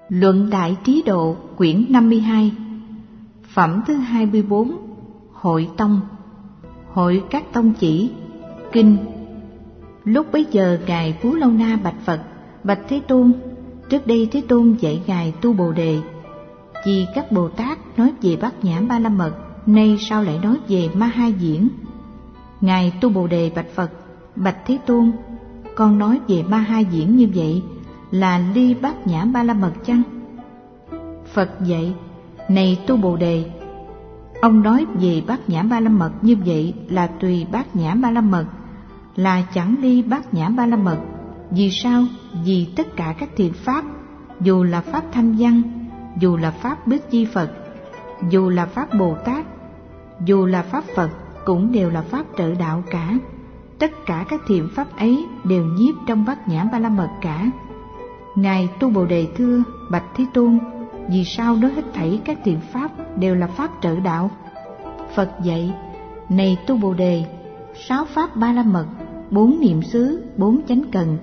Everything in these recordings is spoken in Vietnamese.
Luận Đại Trí Độ quyển 52. Phẩm thứ 24. Hội Tông. Hội các tông chỉ. Kinh. Lúc bấy giờ Ngài Phú Lâu Na bạch Phật: Bạch Thế Tôn, trước đây Thế Tôn dạy Ngài tu Bồ Đề. Vì các Bồ Tát nói về Bát Nhã Ba La Mật, nay sao lại nói về Ma Ha Diễn? Ngài tu Bồ Đề bạch Phật: Bạch Thế Tôn, con nói về Ma Ha Diễn như vậy là ly Bát Nhã Ba La Mật chăng? Phật dạy: Này tu Bồ Đề, ông nói về Bát Nhã Ba La Mật như vậy là tùy Bát Nhã Ba La Mật, là chẳng ly Bát Nhã Ba La Mật. Vì sao? Vì tất cả các thiện pháp, dù là pháp Thanh Văn, dù là pháp Bích Chi Phật, dù là pháp Bồ Tát, dù là pháp Phật, cũng đều là pháp trợ đạo cả. Tất cả các thiện pháp ấy đều nhiếp trong Bát Nhã Ba La Mật cả. Ngài tu Bồ Đề thưa: Bạch Thế Tôn, vì sao nói hết thảy các thiện pháp đều là pháp trợ đạo? Phật dạy: Này tu Bồ Đề, 6 pháp Ba La Mật, 4 niệm xứ, 4 chánh cần,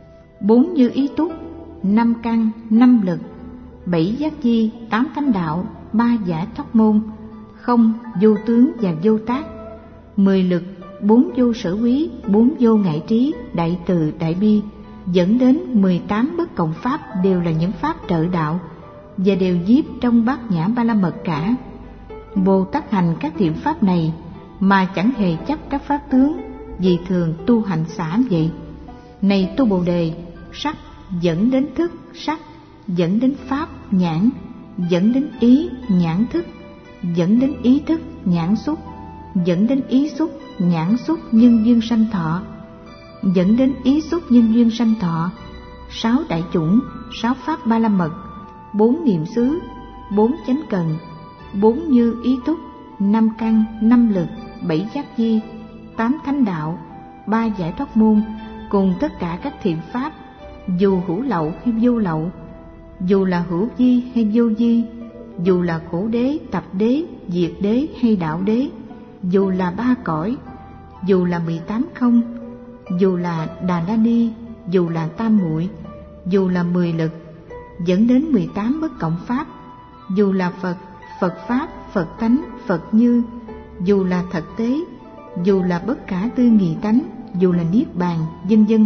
4 như ý túc, 5 căn, 5 lực, 7 giác chi, 8 thánh đạo, 3 giải thoát môn, không, vô tướng và vô tác, 10 lực, 4 vô sở quý, 4 vô ngại trí, đại từ, đại bi, dẫn đến 18 bất cộng pháp đều là những pháp trợ đạo và đều nhiếp trong Bát Nhã Ba La Mật cả. Bồ Tát hành các thiện pháp này mà chẳng hề chấp các pháp tướng, vì thường tu hành xả vậy. Này tu Bồ Đề, sắc dẫn đến thức, sắc dẫn đến pháp, nhãn dẫn đến ý, nhãn thức dẫn đến ý thức, nhãn xúc dẫn đến ý xúc, nhãn xúc nhân duyên sanh thọ dẫn đến ý xúc nhân duyên sanh thọ. 6 đại chủng, 6 pháp Ba La Mật, 4 niệm xứ, 4 chánh cần, 4 như ý túc, 5 căn, 5 lực, 7 giác chi, 8 thánh đạo, 3 giải thoát môn, cùng tất cả các thiện pháp, dù hữu lậu hay vô lậu, dù là hữu vi hay vô vi, dù là khổ đế, tập đế, diệt đế hay đạo đế, dù là 3 cõi, dù là 18 không, dù là Đà La Ni, dù là Tam Muội, dù là 10 lực, dẫn đến 18 bất cộng pháp, dù là Phật, Phật Pháp, Phật Tánh, Phật Như, dù là thật tế, dù là bất khả tư nghị tánh, dù là Niết Bàn, vân vân,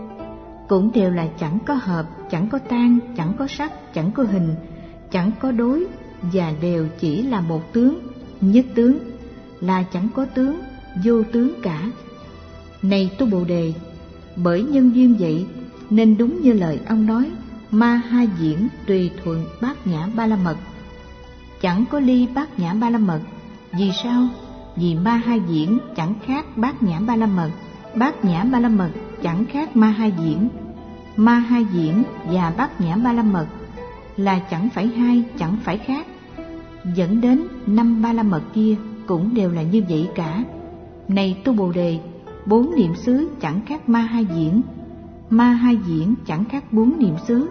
cũng đều là chẳng có hợp, chẳng có tan, chẳng có sắc, chẳng có hình, chẳng có đối, và đều chỉ là một tướng, nhất tướng, là chẳng có tướng, vô tướng cả. Này tu Bồ Đề, bởi nhân duyên vậy nên đúng như lời ông nói, Ma Ha Diễn tùy thuận Bát Nhã Ba La Mật, chẳng có ly Bát Nhã Ba La Mật. Vì sao? Vì Ma Ha Diễn chẳng khác Bát Nhã Ba La Mật, Bát Nhã Ba La Mật chẳng khác Ma Ha Diễn. Ma Ha Diễn và Bát Nhã Ba La Mật là chẳng phải hai, chẳng phải khác, dẫn đến 5 Ba La Mật kia cũng đều là như vậy cả. Này tu Bồ Đề, 4 niệm xứ chẳng khác Ma Ha Diễn, Ma Ha Diễn chẳng khác 4 niệm xứ.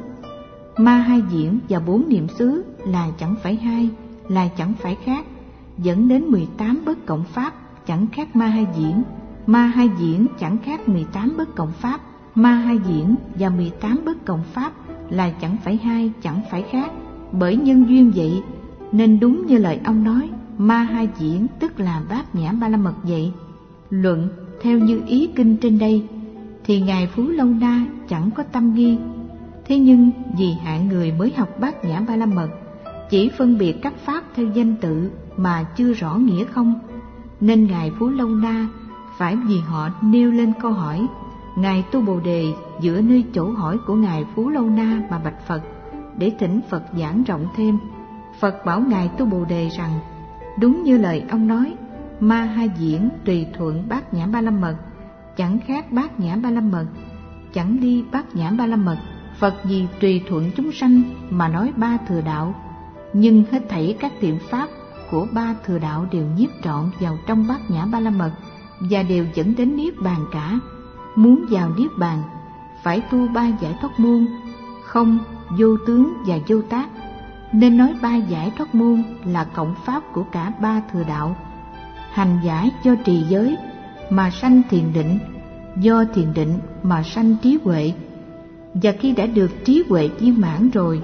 Ma Ha Diễn và 4 niệm xứ là chẳng phải hai, là chẳng phải khác, dẫn đến 18 bất cộng pháp, chẳng khác Ma Ha Diễn. Ma Ha Diễn chẳng khác 18 bất cộng pháp, Ma Ha Diễn và 18 bất cộng pháp là chẳng phải hai, chẳng phải khác. Bởi nhân duyên vậy nên đúng như lời ông nói, Ma Ha Diễn tức là Bát Nhã Ba La Mật vậy. Luận theo như ý kinh trên đây thì Ngài Phú Lâu Na chẳng có tâm nghi. Thế nhưng vì hạng người mới học Bát Nhã Ba La Mật, chỉ phân biệt các pháp theo danh tự mà chưa rõ nghĩa không, nên Ngài Phú Lâu Na phải vì họ nêu lên câu hỏi. Ngài tu Bồ Đề dựa nơi chỗ hỏi của Ngài Phú Lâu Na mà bạch Phật, để thỉnh Phật giảng rộng thêm. Phật bảo Ngài tu Bồ Đề rằng, đúng như lời ông nói, Ma Ha Diễn tùy thuận Bát Nhã Ba La Mật, chẳng khác Bát Nhã Ba La Mật, chẳng ly Bát Nhã Ba La Mật. Phật vì tùy thuận chúng sanh mà nói 3 thừa đạo, nhưng hết thảy các thiện pháp của 3 thừa đạo đều nhiếp trọn vào trong Bát Nhã Ba La Mật và đều dẫn đến Niết Bàn cả. Muốn vào Niết Bàn phải tu 3 giải thoát môn, không, vô tướng và vô tác, nên nói 3 giải thoát môn là cộng pháp của cả 3 thừa đạo. Hành giả do trì giới mà sanh thiền định, do thiền định mà sanh trí huệ, và khi đã được trí huệ viên mãn rồi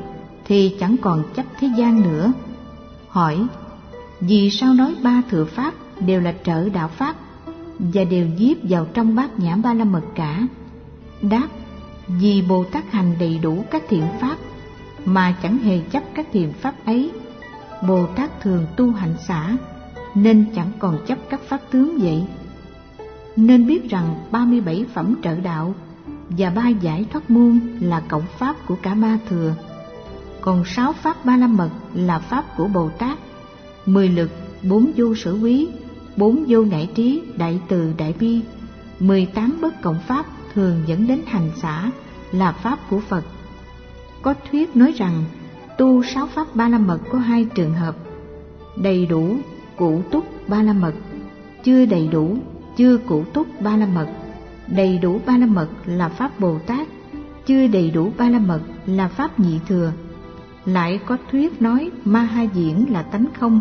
thì chẳng còn chấp thế gian nữa. Hỏi: vì sao nói ba thừa pháp đều là trợ đạo pháp và đều nhiếp vào trong bát nhã ba la mật cả? Đáp: vì Bồ Tát hành đầy đủ các thiện pháp mà chẳng hề chấp các thiện pháp ấy. Bồ Tát thường tu hạnh xả nên chẳng còn chấp các pháp tướng vậy. Nên biết rằng 37 phẩm trợ đạo và 3 giải thoát môn là cộng pháp của cả ba thừa. Còn 6 pháp ba la mật là pháp của Bồ Tát, 10 lực, 4 vô sở quý, 4 vô ngại trí, đại từ, đại bi, 18 bất cộng pháp thường dẫn đến hành xả là pháp của Phật. Có thuyết nói rằng tu 6 pháp ba la mật có 2 trường hợp: đầy đủ cụ túc ba la mật, chưa đầy đủ chưa cụ túc ba la mật. Đầy đủ ba la mật là pháp Bồ Tát, chưa đầy đủ ba la mật là pháp nhị thừa. Lại có thuyết nói ma ha diễn là tánh không,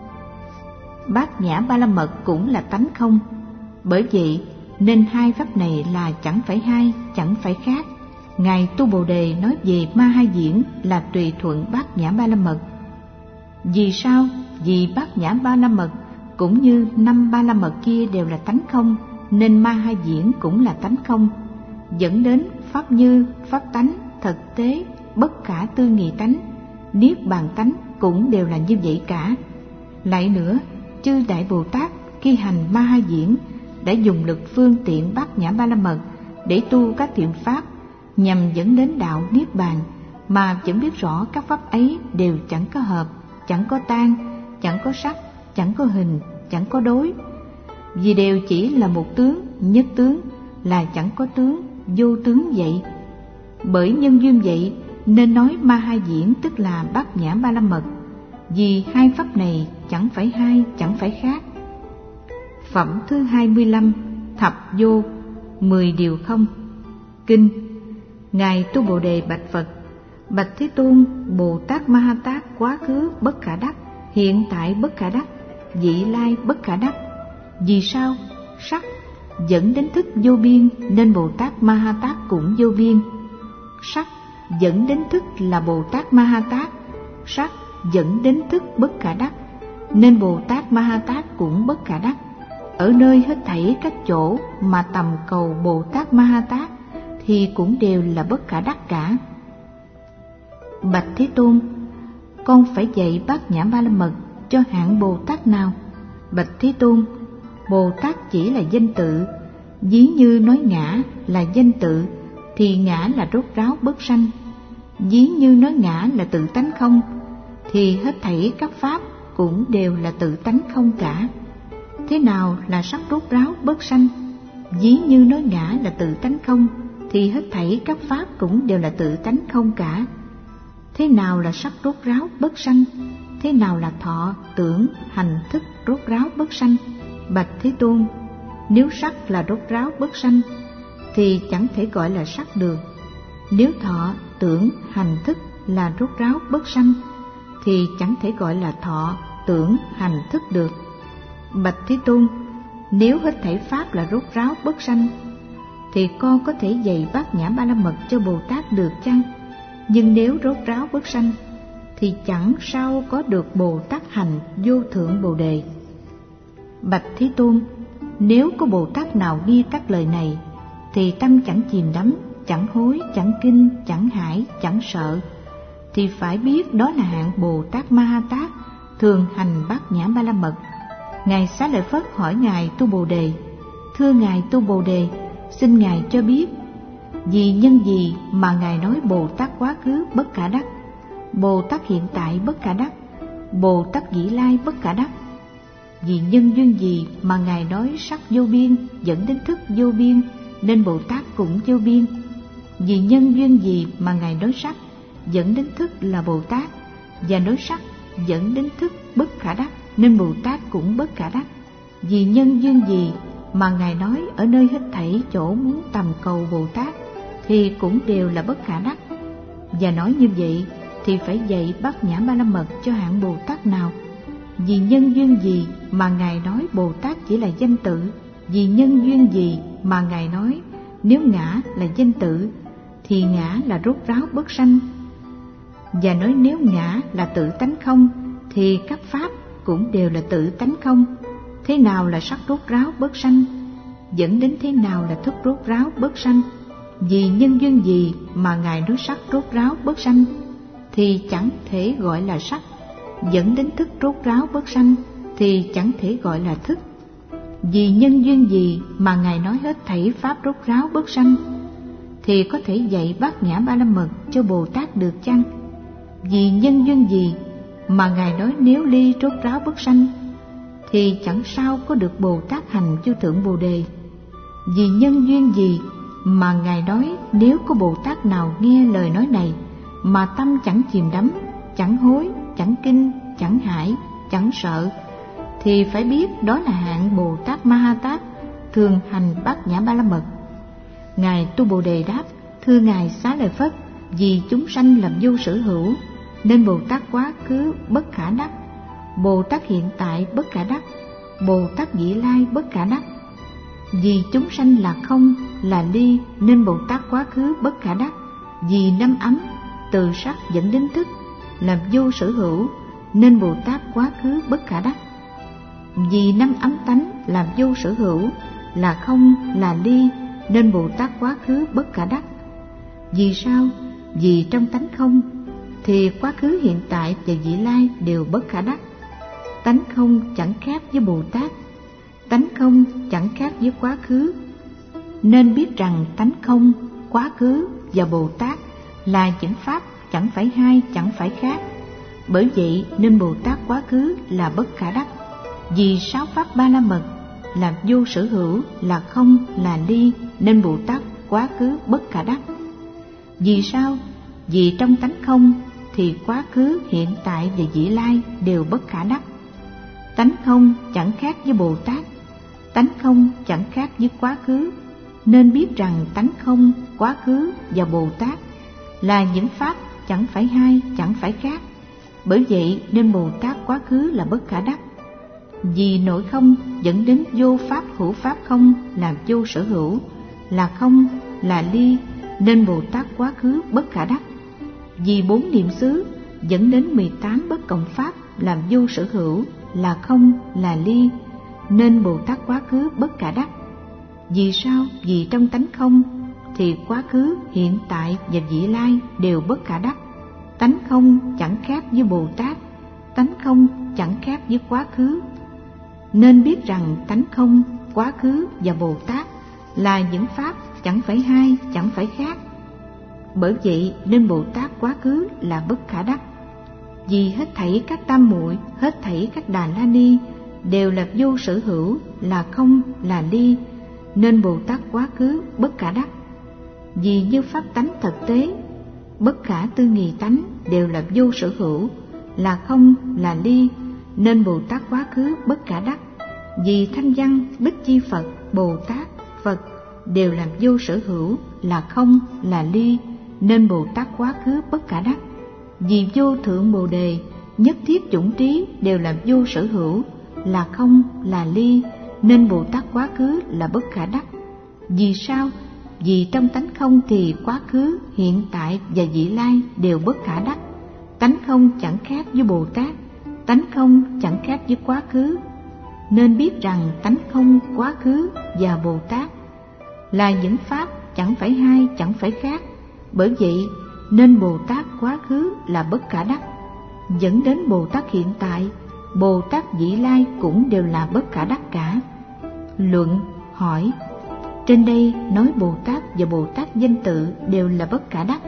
bát nhã ba la mật cũng là tánh không. Bởi vậy nên 2 pháp này là chẳng phải hai, chẳng phải khác. Ngài Tu Bồ Đề nói về ma ha diễn là tùy thuận bát nhã ba la mật. Vì sao? Vì bát nhã ba la mật cũng như 5 ba la mật kia đều là tánh không, nên ma ha diễn cũng là tánh không, dẫn đến pháp như, pháp tánh, thực tế, bất khả tư nghị tánh, niết bàn tánh cũng đều là như vậy cả. Lại nữa, chư Đại Bồ Tát khi hành ma ha diễn đã dùng lực phương tiện bát nhã ba la mật để tu các thiện pháp nhằm dẫn đến đạo niết bàn, mà vẫn biết rõ các pháp ấy đều chẳng có hợp, chẳng có tan, chẳng có sắc, chẳng có hình, chẳng có đối, vì đều chỉ là một tướng, nhất tướng, là chẳng có tướng, vô tướng vậy. Bởi nhân duyên vậy nên nói ma ha diễn tức là bát nhã ba la mật, vì 2 pháp này chẳng phải hai, chẳng phải khác. Phẩm thứ 25 thập vô, 10 điều không. Kinh. Ngài Tu Bồ Đề bạch Phật: bạch Thế Tôn, Bồ Tát Ma Ha Tát quá khứ bất khả đắc, hiện tại bất khả đắc, vị lai bất khả đắc. Vì sao? Sắc dẫn đến thức vô biên nên Bồ Tát Ma Ha Tát cũng vô biên. Sắc dẫn đến thức là Bồ Tát Ma Ha Tát. Sắc dẫn đến thức bất khả đắc nên Bồ Tát Ma Ha Tát cũng bất khả đắc. Ở nơi hết thảy các chỗ mà tầm cầu Bồ Tát Ma Ha Tát thì cũng đều là bất khả đắc cả. Bạch Thế Tôn, con phải dạy bát nhã ba la mật cho hạng Bồ Tát nào? Bạch Thế Tôn, Bồ Tát chỉ là danh tự. Ví như nói ngã là danh tự thì ngã là rốt ráo bất sanh. Ví như nói ngã là tự tánh không thì hết thảy các pháp cũng đều là tự tánh không cả. Thế nào là sắc rốt ráo bất sanh? Ví như nói ngã là tự tánh không thì hết thảy các pháp cũng đều là tự tánh không cả. Thế nào là sắc rốt ráo bất sanh? Thế nào là thọ, tưởng, hành, thức rốt ráo bất sanh? Bạch Thế Tôn, nếu sắc là rốt ráo bất sanh thì chẳng thể gọi là sắc được. Nếu thọ, tưởng, hành, thức là rốt ráo bất sanh thì chẳng thể gọi là thọ, tưởng, hành, thức được. Bạch Thế Tôn, nếu hết thảy pháp là rốt ráo bất sanh thì con có thể dạy bát nhã ba la mật cho Bồ Tát được chăng? Nhưng nếu rốt ráo bất sanh thì chẳng sao có được Bồ Tát hành vô thượng Bồ Đề. Bạch Thế Tôn, nếu có Bồ Tát nào nghe các lời này thì tâm chẳng chìm đắm, chẳng hối, chẳng kinh, chẳng hải, chẳng sợ, thì phải biết đó là hạng Bồ Tát Ma Ha Tát thường hành bát nhã ba la mật. Ngài Xá Lợi Phất hỏi Ngài Tu Bồ Đề: thưa Ngài Tu Bồ Đề, xin Ngài cho biết vì nhân gì mà Ngài nói Bồ Tát quá khứ bất khả đắc, Bồ Tát hiện tại bất khả đắc, Bồ Tát vị lai bất khả đắc? Vì nhân duyên gì mà Ngài nói sắc vô biên dẫn đến thức vô biên nên Bồ Tát cũng vô biên? Vì nhân duyên gì mà Ngài nói sắc dẫn đến thức là Bồ Tát, và nói sắc dẫn đến thức bất khả đắc nên Bồ Tát cũng bất khả đắc? Vì nhân duyên gì mà Ngài nói ở nơi hết thảy chỗ muốn tầm cầu Bồ Tát thì cũng đều là bất khả đắc? Và nói như vậy thì phải dạy bát nhã ba la mật cho hạng Bồ Tát nào? Vì nhân duyên gì mà Ngài nói Bồ Tát chỉ là danh tự? Vì nhân duyên gì mà Ngài nói nếu ngã là danh tự thì ngã là rốt ráo bất sanh? Và nói nếu ngã là tự tánh không, thì các pháp cũng đều là tự tánh không. Thế nào là sắc rốt ráo bất sanh? Dẫn đến thế nào là thức rốt ráo bất sanh? Vì nhân duyên gì mà Ngài nói sắc rốt ráo bất sanh? Thì chẳng thể gọi là sắc. Dẫn đến thức rốt ráo bất sanh thì chẳng thể gọi là thức. Vì nhân duyên gì mà Ngài nói hết thảy pháp rốt ráo bất sanh? Thì có thể dạy Bát Nhã Ba La Mật cho Bồ Tát được chăng? Vì nhân duyên gì mà Ngài nói nếu ly rốt ráo bất sanh? Thì chẳng sao có được Bồ Tát hành vô thượng Bồ Đề. Vì nhân duyên gì mà Ngài nói nếu có Bồ Tát nào nghe lời nói này mà tâm chẳng chìm đắm, chẳng hối, chẳng kinh, chẳng hải, chẳng sợ, thì phải biết đó là hạng Bồ Tát Ma Ha Tát thường hành Bát Nhã Ba La Mật. Ngài Tu Bồ Đề đáp: thưa Ngài Xá Lợi Phất, vì chúng sanh làm vô sở hữu, nên Bồ Tát quá khứ bất khả đắc, Bồ Tát hiện tại bất khả đắc, Bồ Tát vị lai bất khả đắc. Vì chúng sanh là không, là ly, nên Bồ Tát quá khứ bất khả đắc. Vì năm ấm từ sắc dẫn đến thức làm vô sở hữu, nên Bồ Tát quá khứ bất khả đắc. Vì năm ấm tánh làm vô sở hữu, là không, là ly, nên Bồ Tát quá khứ bất khả đắc. Vì sao? Vì trong tánh không thì quá khứ, hiện tại và vị lai đều bất khả đắc. Tánh không chẳng khác với Bồ Tát, tánh không chẳng khác với quá khứ, nên biết rằng tánh không, quá khứ và Bồ Tát là những pháp chẳng phải hai, chẳng phải khác. Bởi vậy nên Bồ Tát quá khứ là bất khả đắc. Vì sáu pháp Ba La Mật là vô sở hữu, là không, là ly, nên Bồ Tát quá khứ bất khả đắc. Vì sao? Vì trong tánh không thì quá khứ, hiện tại và vị lai đều bất khả đắc. Tánh không chẳng khác với Bồ Tát, tánh không chẳng khác với quá khứ, nên biết rằng tánh không, quá khứ và Bồ Tát là những pháp chẳng phải hai, chẳng phải khác. Bởi vậy nên Bồ Tát quá khứ là bất khả đắc. Vì nội không dẫn đến vô pháp hữu pháp không là vô sở hữu, là không, là ly, nên Bồ Tát quá khứ bất khả đắc. Vì bốn niệm xứ dẫn đến 18 bất cộng pháp làm vô sở hữu, là không, là ly, nên Bồ Tát quá khứ bất khả đắc. Vì sao? Vì trong tánh không thì quá khứ, hiện tại và vị lai đều bất khả đắc. Tánh không chẳng khác với Bồ Tát, tánh không chẳng khác với quá khứ, nên biết rằng tánh không, quá khứ và Bồ Tát là những pháp chẳng phải hai, chẳng phải khác. Bởi vậy nên Bồ Tát quá khứ là bất khả đắc. Vì hết thảy các tam muội, hết thảy các Đà La Ni đều là vô sở hữu, là không, là ly, nên Bồ Tát quá khứ bất khả đắc. Vì như pháp tánh thực tế, bất khả tư nghị tánh đều là vô sở hữu, là không, là ly, nên Bồ Tát quá khứ bất khả đắc. Vì thanh văn, Bích Chi Phật, Bồ Tát, Phật đều làm vô sở hữu, là không, là ly, nên Bồ Tát quá khứ bất khả đắc. Vì vô thượng Bồ Đề, nhất thiết chủng trí đều làm vô sở hữu, là không, là ly, nên Bồ Tát quá khứ là bất khả đắc. Vì sao? Vì trong tánh không thì quá khứ, hiện tại và vị lai đều bất khả đắc. Tánh không chẳng khác với Bồ Tát, tánh không chẳng khác với quá khứ, nên biết rằng tánh không, quá khứ và Bồ Tát là những pháp chẳng phải hai, chẳng phải khác. Bởi vậy nên Bồ Tát quá khứ là bất khả đắc. Dẫn đến Bồ Tát hiện tại, Bồ Tát vị lai cũng đều là bất khả đắc cả. Luận hỏi: trên đây nói Bồ Tát và Bồ Tát danh tự đều là bất khả đắc.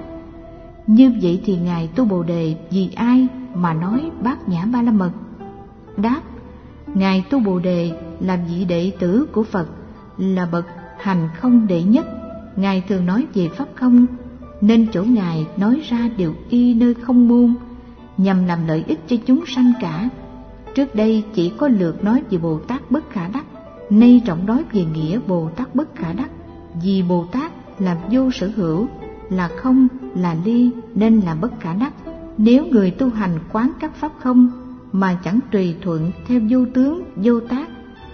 Như vậy thì Ngài Tu Bồ Đề vì ai mà nói Bát Nhã Ba La Mật? Đáp: Ngài Tu Bồ Đề là vị đệ tử của Phật, là bậc hành không đệ nhất. Ngài thường nói về pháp không, nên chỗ Ngài nói ra đều y nơi không môn, nhằm làm lợi ích cho chúng sanh cả. Trước đây chỉ có lượt nói về Bồ Tát bất khả đắc, nay trọng nói về nghĩa Bồ Tát bất khả đắc. Vì Bồ Tát là vô sở hữu, là không, là ly, nên là bất khả đắc. Nếu người tu hành quán các pháp không mà chẳng tùy thuận theo vô tướng, vô tác,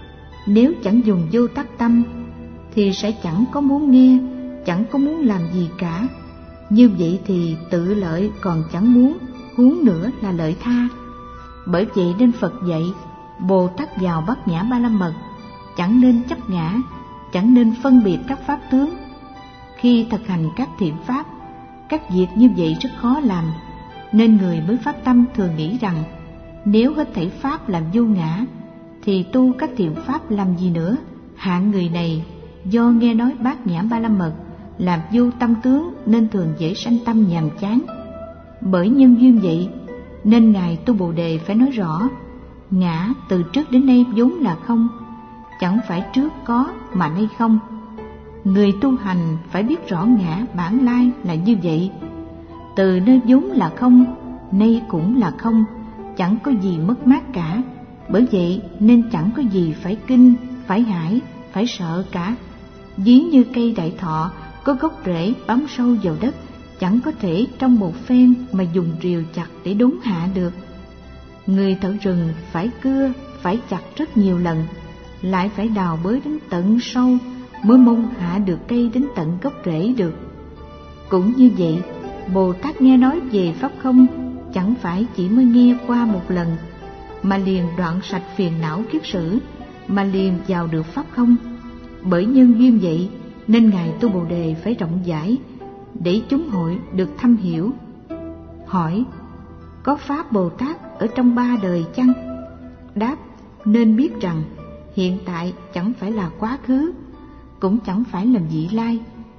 nếu chẳng dùng vô tác tâm, thì sẽ chẳng có muốn nghe, chẳng có muốn làm gì cả. Như vậy thì tự lợi còn chẳng muốn, huống nữa là lợi tha. Bởi vậy nên Phật dạy Bồ Tát vào Bát Nhã Ba La Mật chẳng nên chấp ngã, chẳng nên phân biệt các pháp tướng. Khi thực hành các thiện pháp, các việc như vậy rất khó làm, nên người mới phát tâm thường nghĩ rằng nếu hết thảy pháp làm vô ngã thì tu các thiện pháp làm gì nữa. Hạng người này do nghe nói Bát Nhã Ba La Mật làm vô tâm tướng nên thường dễ sanh tâm nhàm chán. Bởi nhân duyên vậy nên Ngài Tu Bồ Đề phải nói rõ ngã từ trước đến nay vốn là không, chẳng phải trước có mà nay không. Người tu hành phải biết rõ ngã bản lai là như vậy, từ nơi vốn là không, nay cũng là không, chẳng có gì mất mát cả. Bởi vậy nên chẳng có gì phải kinh, phải hãi, phải sợ cả. Ví như cây đại thọ có gốc rễ bám sâu vào đất, chẳng có thể trong một phen mà dùng rìu chặt để đốn hạ được. Người thợ rừng phải cưa, phải chặt rất nhiều lần, lại phải đào bới đến tận sâu mới mong hạ được cây đến tận gốc rễ được. Cũng như vậy, Bồ Tát nghe nói về pháp không chẳng phải chỉ mới nghe qua một lần mà liền đoạn sạch phiền não kiết sử, mà liền vào được pháp không. Bởi nhân duyên vậy nên Ngài Tu Bồ Đề phải rộng giải để chúng hội được thâm hiểu. Hỏi: có pháp Bồ Tát ở trong ba đời chăng? Đáp: nên biết rằng hiện tại chẳng phải là quá khứ, cũng chẳng phải là vị lai.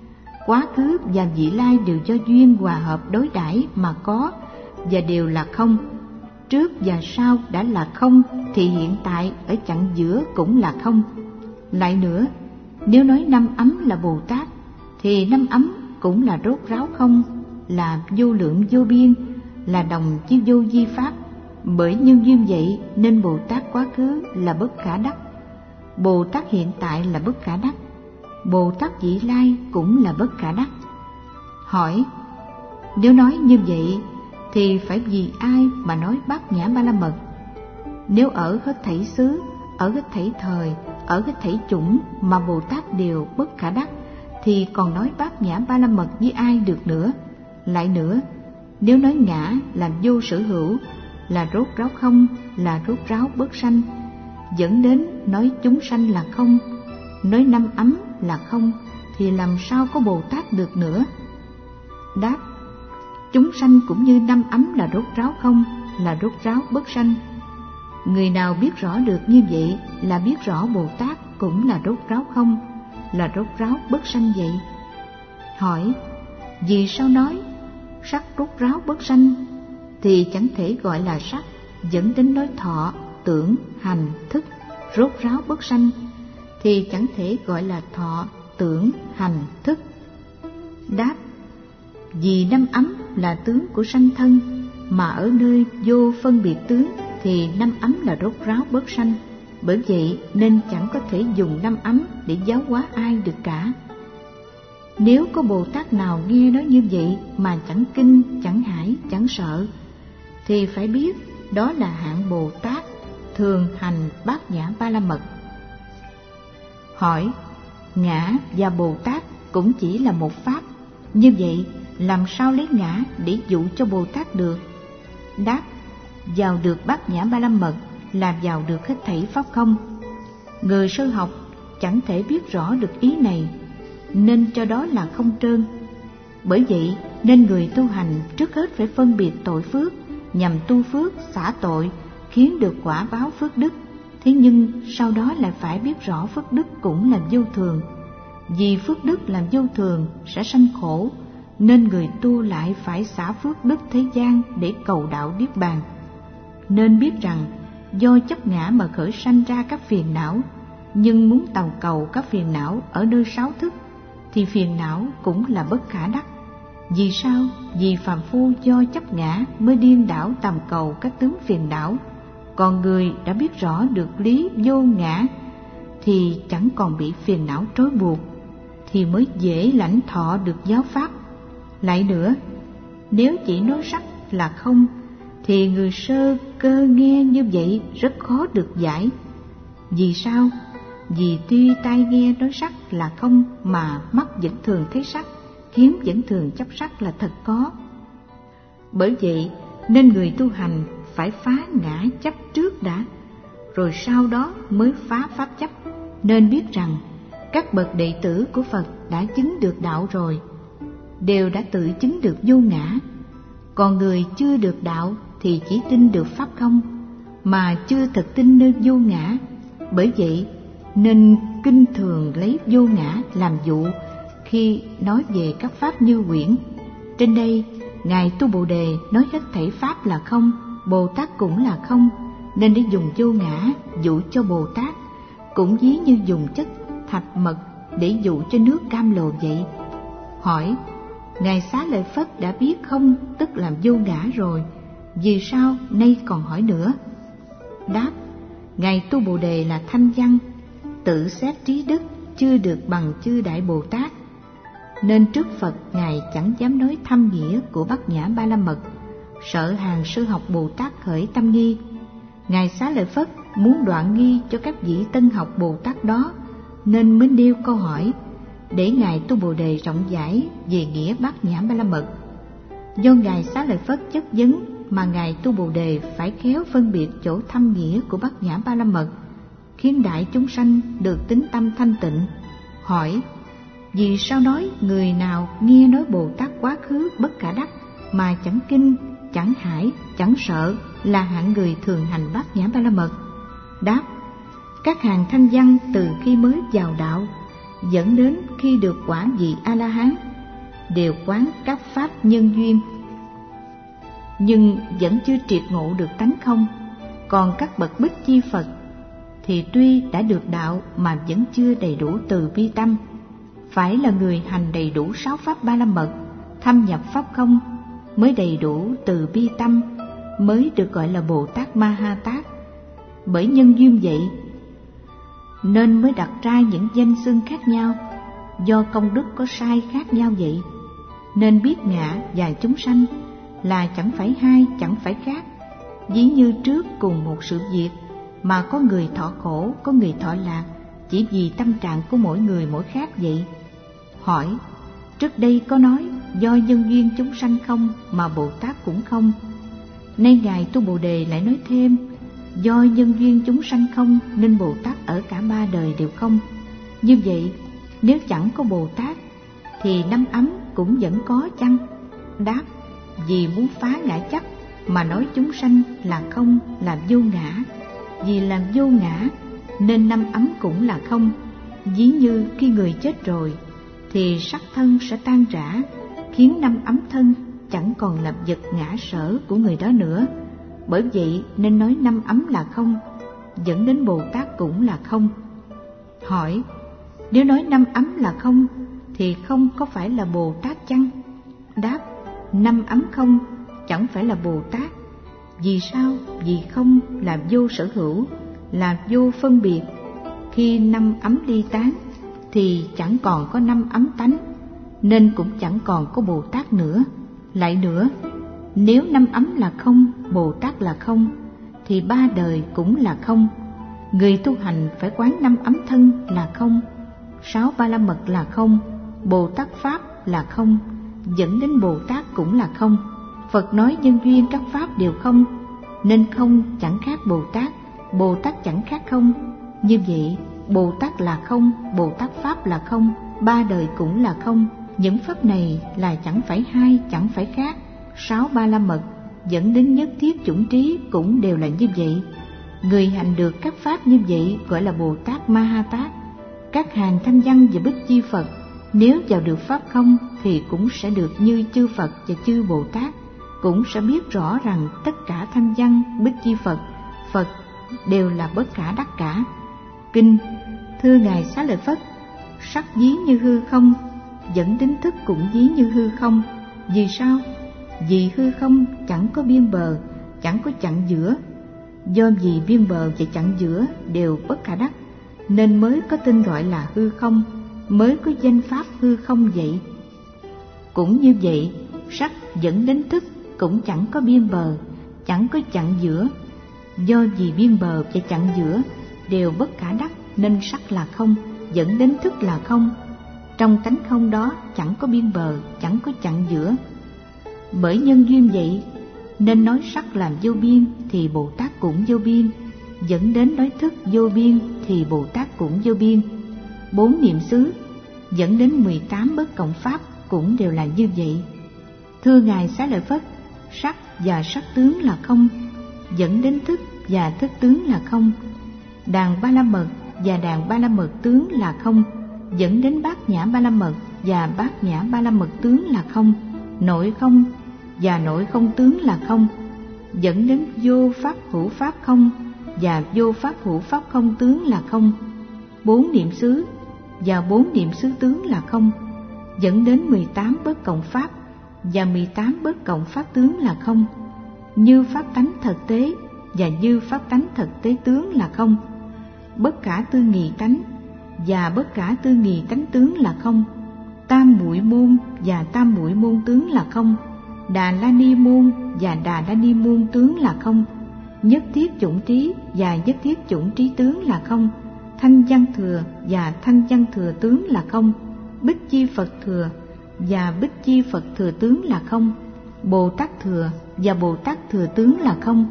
Quá khứ và vị lai đều do duyên hòa hợp đối đãi mà có, và đều là không. Trước và sau đã là không thì hiện tại ở chặng giữa cũng là không. Lại nữa, nếu nói năm ấm là Bồ Tát thì năm ấm cũng là rốt ráo không, là vô lượng vô biên, là đồng chi vô vi pháp. Bởi nhân duyên vậy nên Bồ Tát quá khứ là bất khả đắc, Bồ Tát hiện tại là bất khả đắc, Bồ Tát vị lai cũng là bất khả đắc. Hỏi: nếu nói như vậy thì phải vì ai mà nói Bát Nhã Ba La Mật? Nếu ở hết thảy xứ, ở hết thảy thời, ở hết thảy chủng mà Bồ Tát đều bất khả đắc thì còn nói Bát Nhã Ba La Mật với ai được nữa? Lại nữa, nếu nói ngã là vô sở hữu, là rốt ráo không, là rốt ráo bất sanh, dẫn đến nói chúng sanh là không, nói năm ấm là không, thì làm sao có Bồ Tát được nữa? Đáp: chúng sanh cũng như năm ấm là rốt ráo không, là rốt ráo bất sanh. Người nào biết rõ được như vậy là biết rõ Bồ Tát cũng là rốt ráo không, là rốt ráo bất sanh vậy. Hỏi: vì sao nói sắc rốt ráo bất sanh thì chẳng thể gọi là sắc, dẫn đến nói thọ, tưởng, hành, thức rốt ráo bất sanh thì chẳng thể gọi là thọ, tưởng, hành, thức? Đáp: vì năm ấm là tướng của sanh thân, mà ở nơi vô phân biệt tướng thì năm ấm là rốt ráo bất sanh. Bởi vậy nên chẳng có thể dùng năm ấm để giáo hóa ai được cả. Nếu có Bồ Tát nào nghe nói như vậy mà chẳng kinh, chẳng hãi, chẳng sợ thì phải biết đó là hạng Bồ Tát thường hành Bát Nhã Ba La Mật. Hỏi: ngã và Bồ Tát cũng chỉ là một pháp, như vậy làm sao lấy ngã để dụ cho Bồ Tát được? Đáp: vào được Bát Nhã Ba La Mật là vào được hết thảy pháp không. Người sơ học chẳng thể biết rõ được ý này, nên cho đó là không trơn. Bởi vậy nên người tu hành trước hết phải phân biệt tội phước, nhằm tu phước xả tội, khiến được quả báo phước đức. Thế nhưng sau đó lại phải biết rõ phước đức cũng là vô thường. Vì phước đức là vô thường sẽ sanh khổ, nên người tu lại phải xả phước đức thế gian để cầu đạo niết bàn. Nên biết rằng do chấp ngã mà khởi sanh ra các phiền não, nhưng muốn tàu cầu các phiền não ở nơi sáu thức thì phiền não cũng là bất khả đắc. Vì sao? Vì phàm phu do chấp ngã mới điên đảo tầm cầu các tướng phiền não, còn người đã biết rõ được lý vô ngã thì chẳng còn bị phiền não trói buộc, thì mới dễ lãnh thọ được giáo pháp. Lại nữa, nếu chỉ nói sắc là không thì người sơ cơ nghe như vậy rất khó được giải. Vì sao? Vì tuy tai nghe nói sắc là không mà mắt vẫn thường thấy sắc, khiến vẫn thường chấp sắc là thật có. Bởi vậy nên người tu hành phải phá ngã chấp trước đã, rồi sau đó mới phá pháp chấp. Nên biết rằng các bậc đệ tử của Phật đã chứng được đạo rồi, đều đã tự chứng được vô ngã. Còn người chưa được đạo thì chỉ tin được pháp không, mà chưa thực tin nơi vô ngã. Bởi vậy nên kinh thường lấy vô ngã làm dụ khi nói về các pháp như quyển. Trên đây Ngài Tu Bồ Đề nói hết thảy pháp là không, Bồ Tát cũng là không, nên để dùng vô ngã dụ cho Bồ Tát, cũng ví như dùng chất thạch mật để dụ cho nước cam lồ vậy. Hỏi: Ngài Xá Lợi Phất đã biết không tức làm vô ngã rồi, vì sao nay còn hỏi nữa? Đáp: Ngài Tu Bồ Đề là thanh văn, tự xét trí đức chưa được bằng chư Đại Bồ Tát, nên trước Phật Ngài chẳng dám nói thâm nghĩa của Bát Nhã Ba La Mật, sợ hàng sư học Bồ Tát khởi tâm nghi. Ngài Xá Lợi Phất muốn đoạn nghi cho các vị tân học Bồ Tát đó, nên mới nêu câu hỏi để Ngài Tu Bồ Đề rộng giải về nghĩa Bát Nhã Ba La Mật. Do Ngài Xá Lợi Phất chất vấn mà Ngài Tu Bồ Đề phải khéo phân biệt chỗ thâm nghĩa của Bát Nhã Ba La Mật, khiến đại chúng sanh được tín tâm thanh tịnh. Hỏi: vì sao nói người nào nghe nói Bồ Tát quá khứ bất khả đắc mà chẳng kinh, chẳng hải, chẳng sợ là hạng người thường hành Bát Nhã Ba La Mật? Đáp: các hàng thanh văn từ khi mới vào đạo dẫn đến khi được quả vị A-la-hán đều quán các pháp nhân duyên, nhưng vẫn chưa triệt ngộ được tánh không. Còn các bậc Bích Chi Phật thì tuy đã được đạo mà vẫn chưa đầy đủ từ bi tâm. Phải là người hành đầy đủ 6 pháp Ba La Mật, thâm nhập pháp không, mới đầy đủ từ bi tâm, mới được gọi là Bồ Tát Ma Ha Tát. Bởi nhân duyên vậy nên mới đặt ra những danh xưng khác nhau, do công đức có sai khác nhau vậy. Nên biết ngã và chúng sanh là chẳng phải hai, chẳng phải khác. Ví như trước cùng một sự việc mà có người thọ khổ, có người thọ lạc, chỉ vì tâm trạng của mỗi người mỗi khác vậy. Hỏi: trước đây có nói do nhân duyên chúng sanh không mà Bồ Tát cũng không. Nay Ngài Tu Bồ Đề lại nói thêm: do nhân duyên chúng sanh không nên Bồ Tát ở cả 3 đời đều không. Như vậy nếu chẳng có Bồ Tát thì năm ấm cũng vẫn có chăng? Đáp: vì muốn phá ngã chấp mà nói chúng sanh là không, là vô ngã. Vì làm vô ngã nên năm ấm cũng là không. Ví như khi người chết rồi thì sắc thân sẽ tan rã, khiến năm ấm thân chẳng còn là vật ngã sở của người đó nữa. Bởi vậy nên nói năm ấm là không, dẫn đến Bồ Tát cũng là không. Hỏi: nếu nói năm ấm là không thì không có phải là Bồ Tát chăng? Đáp: năm ấm không chẳng phải là Bồ Tát. Vì sao? Vì không là vô sở hữu, là vô phân biệt. Khi năm ấm ly tán thì chẳng còn có năm ấm tánh, nên cũng chẳng còn có Bồ Tát nữa. Lại nữa, nếu năm ấm là không, Bồ Tát là không, thì 3 đời cũng là không. Người tu hành phải quán năm ấm thân là không, 6 Ba La Mật là không, Bồ Tát Pháp là không, dẫn đến Bồ Tát cũng là không. Phật nói nhân duyên các pháp đều không, nên không chẳng khác Bồ Tát, Bồ Tát chẳng khác không. Như vậy Bồ Tát là không, Bồ Tát Pháp là không, 3 đời cũng là không. Những pháp này là chẳng phải hai, chẳng phải khác. 6 Ba La Mật dẫn đến nhất thiết chủng trí cũng đều là như vậy. Người hành được các pháp như vậy gọi là Bồ Tát Ma Ha Tát. Các hàng thanh văn và Bích Chi Phật nếu vào được pháp không thì cũng sẽ được như chư Phật và chư Bồ Tát, cũng sẽ biết rõ rằng tất cả thanh văn, Bích Chi Phật, Phật đều là bất khả đắc cả. Kinh: thưa Ngài Xá Lợi Phất, sắc ví như hư không, dẫn đến thức cũng ví như hư không. Vì sao? Vì hư không chẳng có biên bờ, chẳng có chặn giữa. Do vì biên bờ và chặn giữa đều bất khả đắc, nên mới có tên gọi là hư không, mới có danh pháp hư không vậy. Cũng như vậy, sắc dẫn đến thức cũng chẳng có biên bờ, chẳng có chặn giữa. Do vì biên bờ và chặn giữa đều bất khả đắc, nên sắc là không, dẫn đến thức là không. Trong tánh không đó chẳng có biên bờ, chẳng có chặng giữa. Bởi nhân duyên vậy nên nói sắc làm vô biên thì Bồ Tát cũng vô biên, dẫn đến nói thức vô biên thì Bồ Tát cũng vô biên. 4 niệm xứ dẫn đến 18 bất cộng pháp cũng đều là như vậy. Thưa Ngài Xá Lợi Phất, sắc và sắc tướng là không, dẫn đến thức và thức tướng là không. Đàn ba la mật và đàn ba la mật tướng là không, dẫn đến bát nhã ba la mật và bát nhã ba la mật tướng là không. Nội không và nội không tướng là không, dẫn đến vô pháp hữu pháp không và vô pháp hữu pháp không tướng là không. 4 niệm xứ và 4 niệm xứ tướng là không, dẫn đến 18 bất cộng pháp và 18 bất cộng pháp tướng là không. Như pháp tánh thực tế và như pháp tánh thực tế tướng là không. Bất khả tư nghị tánh và bất khả tư nghị tánh tướng là không. Tam muội môn và tam muội môn tướng là không. Đà la ni môn và đà la ni môn tướng là không. Nhất thiết chủng trí và nhất thiết chủng trí tướng là không. Thanh văn thừa và thanh văn thừa tướng là không. Bích chi Phật thừa và bích chi Phật thừa tướng là không. Bồ Tát thừa và Bồ Tát thừa tướng là không,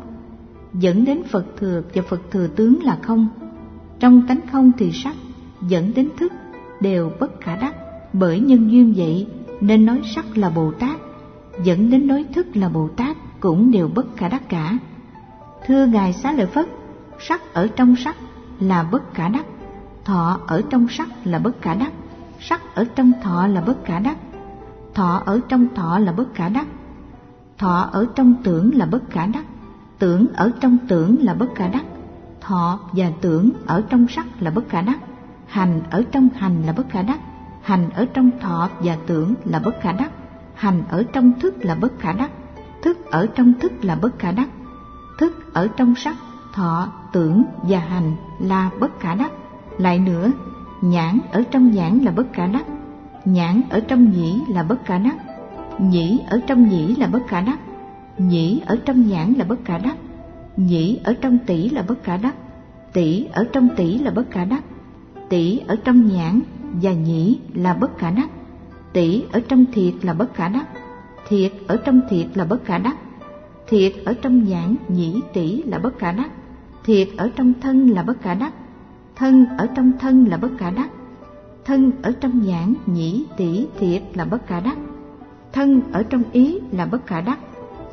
dẫn đến Phật thừa và Phật thừa tướng là không. Trong tánh không thì sắc dẫn đến thức đều bất khả đắc. Bởi nhân duyên vậy nên nói sắc là Bồ Tát, dẫn đến nói thức là Bồ Tát cũng đều bất khả đắc cả. Thưa Ngài Xá Lợi Phất, sắc ở trong sắc là bất khả đắc, thọ ở trong sắc là bất khả đắc, sắc ở trong thọ là bất khả đắc, thọ ở trong thọ là bất khả đắc, thọ ở trong tưởng là bất khả đắc, tưởng ở trong tưởng là bất khả đắc, thọ và tưởng ở trong sắc là bất khả đắc, hành ở trong hành là bất khả đắc, hành ở trong thọ và tưởng là bất khả đắc, hành ở trong thức là bất khả đắc, thức ở trong thức là bất khả đắc, thức ở trong sắc, thọ, tưởng và hành là bất khả đắc. Lại nữa, nhãn ở trong nhãn là bất khả đắc, nhãn ở trong nhĩ là bất khả đắc, nhĩ ở trong nhĩ là bất khả đắc, nhĩ ở trong nhãn là bất khả đắc, nhĩ ở trong tỷ là bất khả đắc, tỷ ở trong tỷ là bất khả đắc, tỷ ở trong nhãn và nhĩ là bất khả đắc, tỷ ở trong thiệt là bất khả đắc, thiệt ở trong thiệt là bất khả đắc, thiệt ở trong nhãn nhĩ tỷ là bất khả đắc, thiệt ở trong thân là bất khả đắc, thân ở trong thân là bất khả đắc, thân ở trong nhãn nhĩ tỷ thiệt là bất khả đắc, thân ở trong ý là bất khả đắc,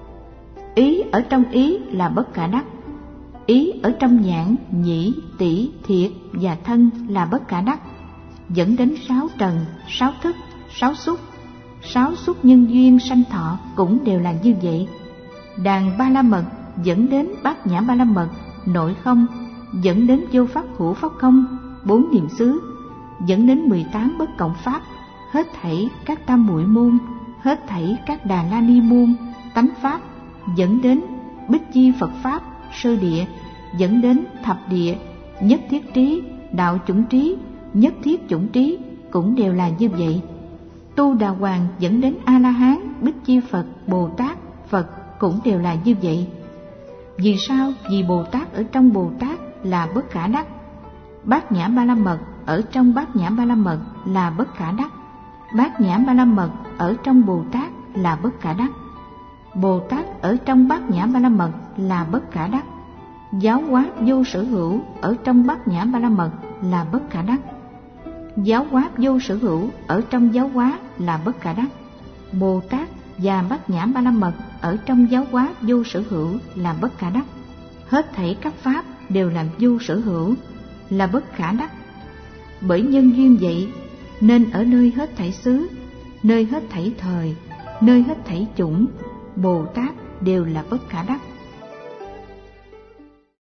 ý ở trong ý là bất khả đắc, ý ở trong nhãn nhĩ tỷ thiệt và thân là bất khả đắc, dẫn đến 6 trần, 6 thức, 6 xúc nhân duyên sanh thọ cũng đều là như vậy. Đàn ba la mật dẫn đến bát nhã ba la mật, nội không dẫn đến vô pháp hữu pháp không, 4 niệm xứ dẫn đến 18 bất cộng pháp, hết thảy các tam muội môn, hết thảy các đà la ni môn, tánh pháp dẫn đến bích chi Phật pháp, sơ địa dẫn đến thập địa, nhất thiết trí, đạo chủng trí, nhất thiết chủng trí cũng đều là như vậy. Tu Đà Hoàng dẫn đến A La Hán, bích chi Phật, Bồ Tát, Phật cũng đều là như vậy. Vì sao? Vì Bồ Tát ở trong Bồ Tát là bất khả đắc, bát nhã ba la mật ở trong bát nhã ba la mật là bất khả đắc, bát nhã ba la mật ở trong Bồ Tát là bất khả đắc, Bồ Tát ở trong bát nhã ba la mật là bất khả đắc, giáo hóa vô sở hữu ở trong bát nhã ba la mật là bất khả đắc, giáo hóa vô sở hữu ở trong giáo hóa là bất khả đắc, Bồ Tát và bát nhã ba la mật ở trong giáo hóa vô sở hữu là bất khả đắc. Hết thảy các pháp đều làm vô sở hữu là bất khả đắc. Bởi nhân duyên vậy nên ở nơi hết thảy xứ, nơi hết thảy thời, nơi hết thảy chủng, Bồ Tát đều là bất khả đắc.